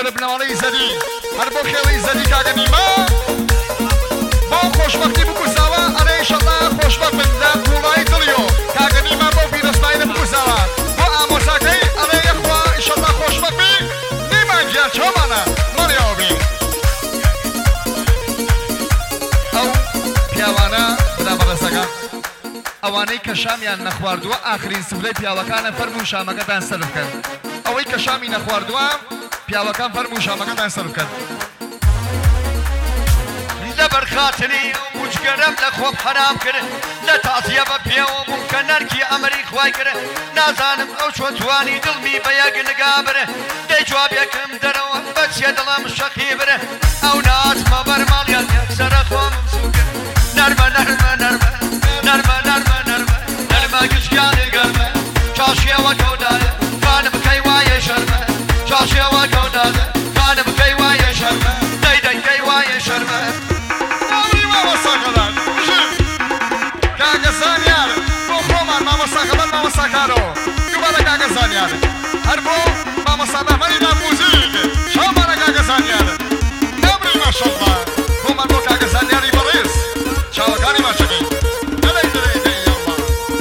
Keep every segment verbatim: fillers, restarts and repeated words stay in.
گەورە بنەوەڵەی زەدی هەر بۆ خێڵی زەدی کاگە نیمە بۆ خۆشبەختی بکوساوە ئەرێ ئینشەڵڵا خۆشبەخت بن لە کوڵای دڵیۆ کاگە نیمە بۆ بیرەسماینە بکوساوە بۆ ئامۆساکەی ئەرێ یەخوا ئینشەڵڵا خۆشبەخت بی نیمە گیان چۆمانە مەڕیاوە بی ئەو پیاوانە برا بەڕێزەکە ئەوانەی کە شامیان نەخواردووە ئاخرین سفرەی پیاوەکانە فەرموو شامەکەتان سەرف بکەن ئەوەی کە شامی نەخواردووە پیاوەکان فەرموو شامەکەتان سەرف بکەن لەبەر خاتری موچگەرم لە خۆم حرام کرد لە تازیە بە پێوە بووم کە نەرکی ئەمەری خوای کرد نازانم ئەو چۆ توانی دڵمی بە یەک نگا برە دەی جوابێکم دەرەوە بەچێ دڵم شەقی برە ئەو ناتمە بەرماڵیان یەکسەرە خۆم سوکرد نەرمە نەرمە نەرمە نەرمە نەرمە نەرمە نەرمە گشتیانی گەرمە چاشیەوە کەودایە کانە بکەی وایە شەرمە چاشیەوە کەودایە کانە بکەی وایە شەرمە دەی دەیکەی وایە شەرمە مامۆستاکەدان کاگە زانیار بۆ خۆمان مامۆستاکەبەر مامۆستاکارەوە دووبارە کاگە زانیار هەر بۆ مامۆستا بەهمەنی ناموزیک شامانە کاگە زانیار نەبری ماشەڵڵا بۆمان بۆ کاگە زانیاری بەڕێز چاوەکانی ماچەکەی دەڵێ دەڵێ دەی یاڵڵا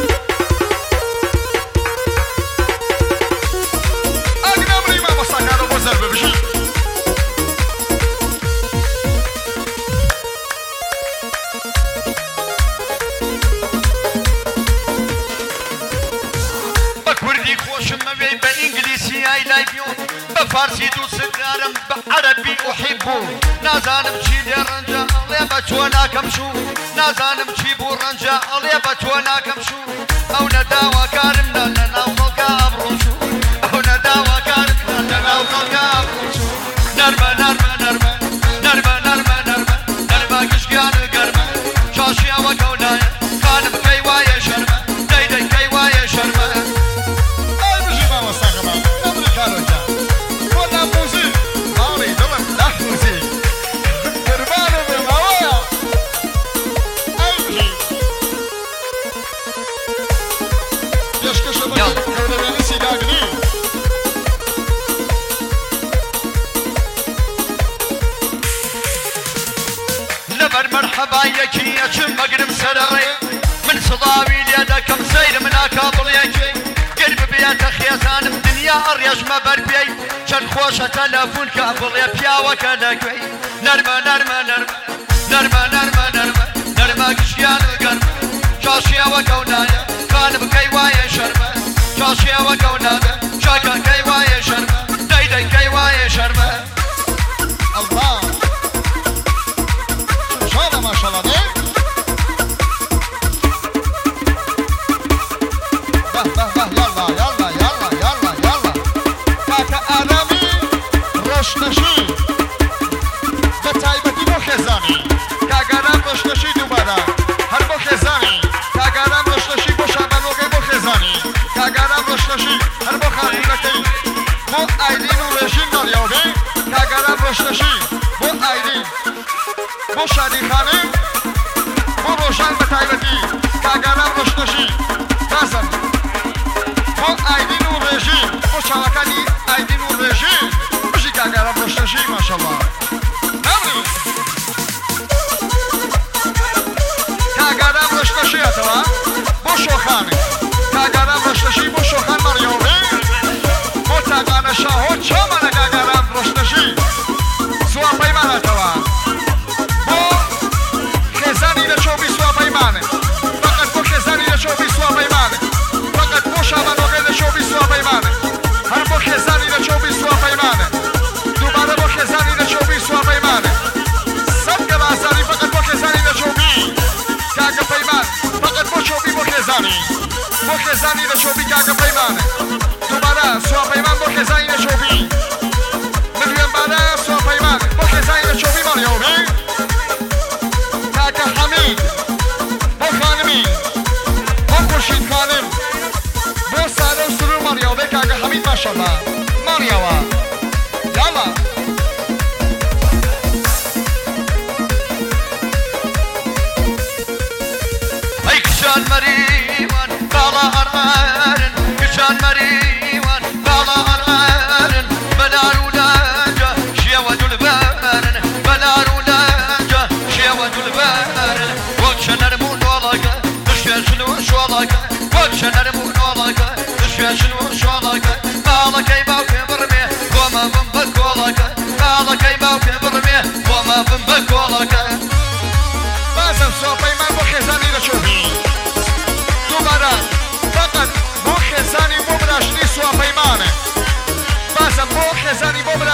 ئەگە نەبری مامۆستاکارەوە بۆ زەربە بژی فارسی دوست دارم بە عەرەبی ئوحیبو نازانم چی لێ ڕەنجە ئەڵێ بە تۆ ناکەم شوو نازانم چی بوو ڕەنجە ئەڵێ بە تۆ ناکەم شوو ئەو نەداواکارم لە ناو خەڵکە ئەبڕۆ شوو ئەو نەداواکارم لە ناو خەڵکە ئەبڕۆ شوو نەرمە نەرمە نەرمە نەرمە نەرمە نەرمە نەرمە گشتیانە گەرمە چاشیەوە کەونایە خانە بکەی وایە شەرمە دەی دەیکەی وایە شەرمە ئەی بژی مامۆستاکەمان نەبری کارۆجا مرحبا یەکی ئەچم بەگرم سەرڕێ من سڵاوی لێ دەکەم سەیر مناکا بڵێکی گر ببێتە خێزانم دنیا ئەڕێژمە بەرپێی چەند خۆشە تەلەفۆن کە بڵێ پیاوەکە لەگوێی نەرمە نەرمە نەرمە نەرمە نەرمە نەرمە نەرمە گشتیان گەرمە چاشیەوە کەونایە کان بکەی وایە شەرمە چاشیەوە کەونایە چاکەکەی وایە شەرمە دەی دەیکەی وایە شەرمە الله ماشاءالله ده به به به یالا یالا یالا یالا یالا کاکە ئارامی ڕۆشنەشی بە تایبەتی بۆ خێزانی کاگاران ڕۆشنەشی دووبارە هەر بۆ خێزانی کاگاران ڕۆشنەشی بۆ شابانۆکەی بۆ خێزانی کاگاران ڕۆشنەشی هەر بۆ خانوونەکەی بۆ ئایلین و ڕێژین دەڵیاو بێ کاگاران ڕۆشنەشی بۆ ئایلین بۆ شادیخانە بۆ ڕۆژان بە تایبەتی کاگاران ڕۆشنەشی تازم بۆ ئایدین و ڕێژین بۆ چاوەکانی ئایدین و ڕێژین بژی کاگاران ڕۆشنەشی ماشەڵڵا نەبری کاگاران ڕۆشنەشیەتەوە بۆ شۆخانێ کاگاران ڕۆشنەشی بۆ شۆخان مەڕیۆڵێ بۆ تاقانە شاهۆ چۆمەنە کاگاران ڕۆشنەشی سوان پەیمانەتەوە خێزانی لە چۆبی سووا پەیمانێ فەقەت بۆ خێزانی لە چۆبی سووا پەیمانێ فەقەت بۆ شابانۆکەی لە چۆبی سووا پەیمانێ هەر بۆ خێزانی لە چۆبی سووا پەیمانێ دووبارە بۆ خێزانی لە چۆبی سووا پەیمانێ سەد گەڵازانی فەقەت بۆ خێزانی لە چۆبی کاگە پەیمان فەقەت بۆ چۆبی بۆ خێزانی بۆ خێزانی لە چۆبی کاگە پەیمانێ دووبارە سووا پەیمان بۆ خێزانی لە چۆبی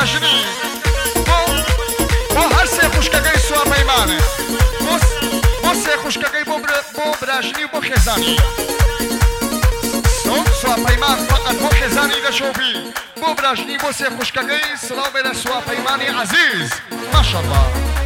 ڕۆشنەژنی بۆ هەر سێ خوشکەکەی سوارپەیمانێ بۆ سێ خوشکەکەی بۆ براژنی و بۆ خێزانی سوارپەیمان فقط بۆ خێزانی دەشۆبی بۆ براژنی بۆ سێ خوشکەکەی سڵاو بێنە سوارپەیمانی عەزیز ماشەڵڵا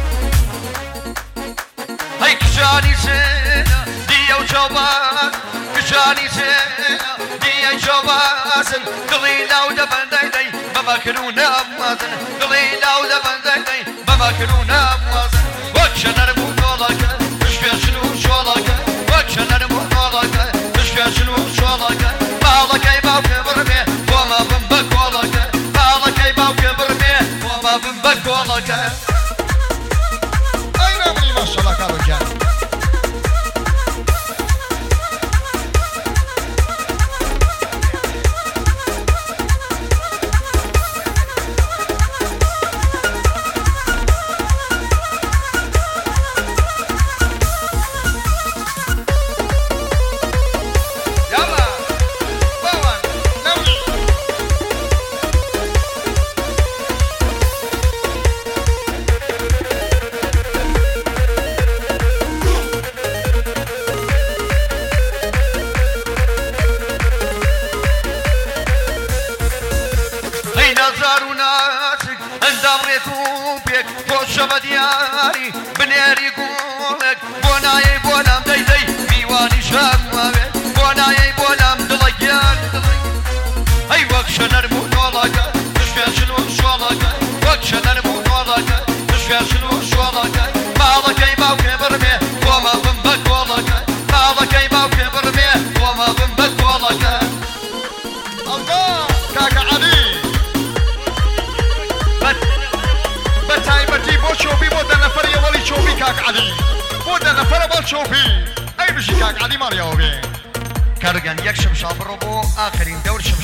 هەی کچانی چێنە دیە و جەوبان کچانی چێنە دیە جەوبازن دڵی لاو دەبەندەی دەی بەمەکن و ناموازن دڵی لاو دەبەندەی دەی بەمەکن و ناموازن وەک شەنەرم و دۆڵەکە پشپێشن و شۆڵەکە وەک شەنەرم و دۆڵەکە پشپێشن و شۆڵەکە باڵەکەی باوکە بڕمێ بۆمە بم بە کۆڵەکە باڵەکەی باوکە بڕمێ بۆمە بم بە کۆڵەکە ئەی نامنی ماشەڵڵا کاڵۆکیان شەبەدیاری بنێری گوڵێک بۆ نایەی بۆ لام دەیدەی میوانی شام وابێ بۆ نایەی بۆ لام دڵە گیان هەی وەک شەنەرم و دۆڵەکە پشپێشن و شۆڵەکە وەک شەنەرم و دۆڵەکە پشپێشن و شۆڵەکە باڵەکەی باوکێ بڕمێ بۆمە بم بە کۆڵەکە باڵەکەی باوکێ بڕمێ بۆمە بم بە کۆڵەکە ئەڵڵا کاکە عەلی بەتایبەتی بۆ چۆبی بۆ دەنەفەری ئەوەڵی چۆبی کاک عەلی بۆ دەنەفەرە بەڵ چۆبی ئەی بژی کاک عەلی ماڵیەوە بێ کەرگەن یەک شمشا بڕۆ بۆ ئاخرین دەور شمشا